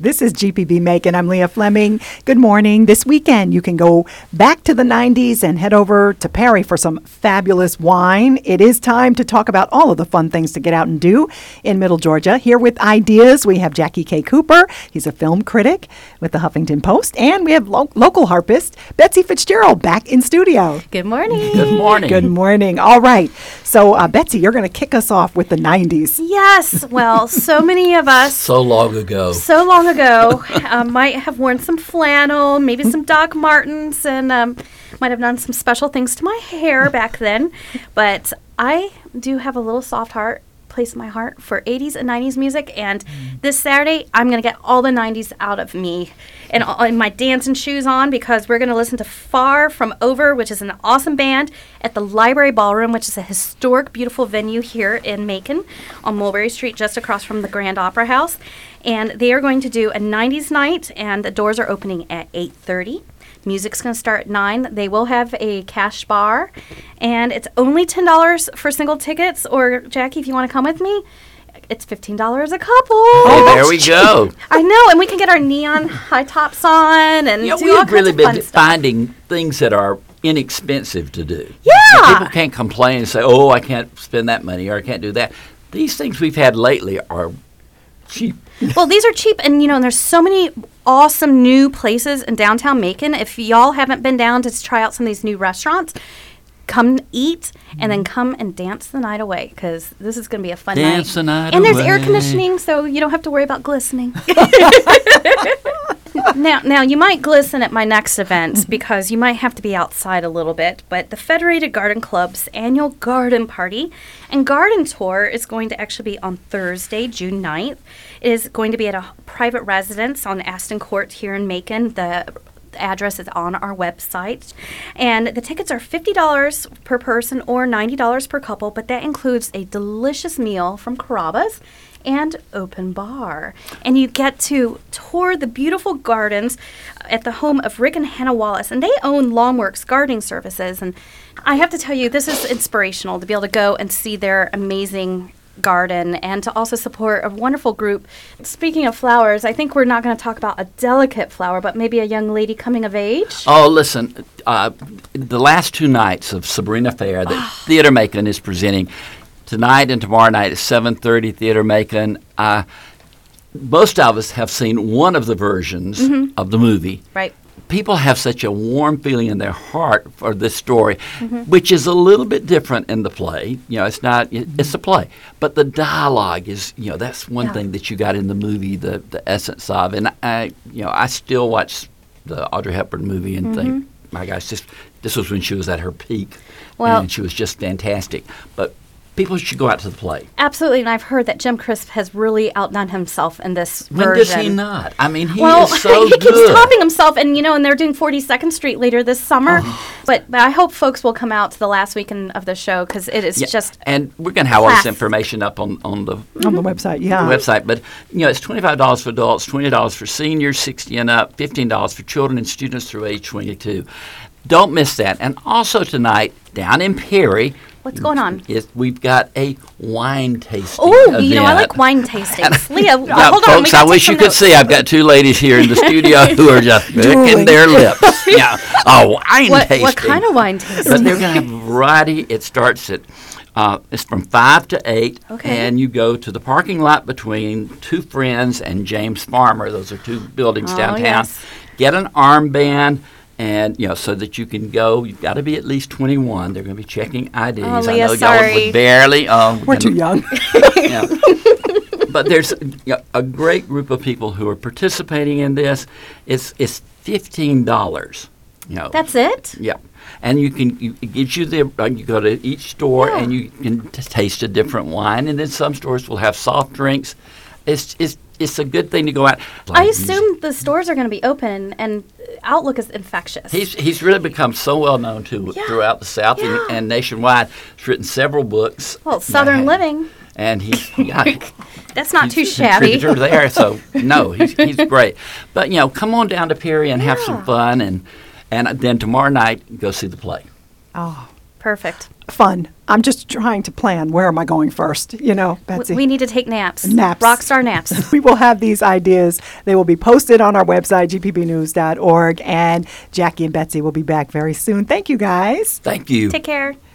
This is GPB Macon. I'm Leah Fleming. Good morning. This weekend, you can go back to the 90s and head over to Perry for some fabulous wine. It is time to talk about all of the fun things to get out and do in Middle Georgia. Here with ideas, we have Jackie K. Cooper. He's a film critic with the Huffington Post. And we have local harpist Betsy Fitzgerald back in studio. Good morning. Good morning. Good morning. All right. So, Betsy, you're going to kick us off with the 90s. Yes. Well, so many of us. So long ago. Might have worn some flannel, maybe some Doc Martens, and might have done some special things to my hair back then. But I do have a little soft heart, place in my heart for 80s and 90s music. And this Saturday, I'm going to get all the 90s out of me and my dancing shoes on, because we're going to listen to Far From Over, which is an awesome band, at the Library Ballroom, which is a historic, beautiful venue here in Macon on Mulberry Street, just across from the Grand Opera House. And they are going to do a 90s night, and the doors are opening at 8:30. Music's going to start at 9. They will have a cash bar, and it's only $10 for single tickets. Or, Jackie, if you want to come with me, it's $15 a couple. Oh, there we go. I know, and we can get our neon high tops on and do all we've kinds really of fun been stuff. finding things that are inexpensive to do. Yeah. People can't complain and say, oh, I can't spend that money or I can't do that. These things we've had lately are cheap. Well, these are cheap, and and there's so many awesome new places in downtown Macon. If y'all haven't been down to try out some of these new restaurants, come eat and then come and dance the night away, because this is going to be a fun night. Dance the night and away. there's air conditioning, so you don't have to worry about glistening. Now, you might glisten at my next event because you might have to be outside a little bit, but the Federated Garden Club's annual garden party and garden tour is going to actually be on Thursday, June 9th. It is going to be at a private residence on Aston Court here in Macon. The address is on our website, and the tickets are $50 per person or $90 per couple, but that includes a delicious meal from Carrabba's and open bar. And you get to tour the beautiful gardens at the home of Rick and Hannah Wallace, and they own Longworks Gardening Services. And I have to tell you, this is inspirational to be able to go and see their amazing garden and to also support a wonderful group. Speaking of flowers, I think we're not going to talk about a delicate flower, but maybe a young lady coming of age. Oh, listen, the last 2 nights of Sabrina Fair that Theater Macon is presenting, tonight and tomorrow night at 7:30, Theater Macon. Most of us have seen one of the versions of the movie. Right. People have such a warm feeling in their heart for this story, which is a little bit different in the play. It's a play. But the dialogue is, that's one thing that you got in the movie, the essence of. And I still watch the Audrey Hepburn movie and think, my gosh, this was when she was at her peak. Well, and she was just fantastic. But people should go out to the play. Absolutely, and I've heard that Jim Crisp has really outdone himself in this When version. does he not? I mean, he Well, is so he good. keeps topping himself, and and they're doing 42nd Street later this summer. But I hope folks will come out to the last weekend of the show, because it is just. And we're going to have all this class. information up on the On the website, yeah. website. But it's $25 for adults, $20 for seniors, 60 and up, $15 for children and students through age 22. Don't miss that. And also tonight, down in Perry. What's going on? We've got a wine tasting Oh, event. I like wine tastings. Leah, hold Now, on. folks, I wish you could see. I've got 2 ladies here in the studio who are just licking their lips. Yeah, wine tasting. What kind of wine tasting? But they're going to have a variety. It starts at it's from 5 to 8, and you go to the parking lot between Two Friends and James Farmer. Those are 2 buildings downtown. Yes. Get an armband. And, so that you can go, you've got to be at least 21. They're going to be checking IDs. Oh, I Leah, know y'all sorry. would barely. We're too young. Yeah. But there's a great group of people who are participating in this. It's $15. That's it? Yeah. And it gives you you go to each store and you can taste a different wine. And then some stores will have soft drinks. It's a good thing to go out. I assume the stores are going to be open, and Outlook is infectious. He's really become so well known throughout the South and nationwide. He's written several books. Well, Southern Living. And he's That's not too he's a shabby. contributor there, so no, he's great. But come on down to Perry and have some fun, and then tomorrow night go see the play. Oh, Perfect. Fun. I'm just trying to plan. Where am I going first? Betsy. We need to take naps. Naps. Rockstar naps. We will have these ideas. They will be posted on our website, gpbnews.org. And Jackie and Betsy will be back very soon. Thank you, guys. Thank you. Take care.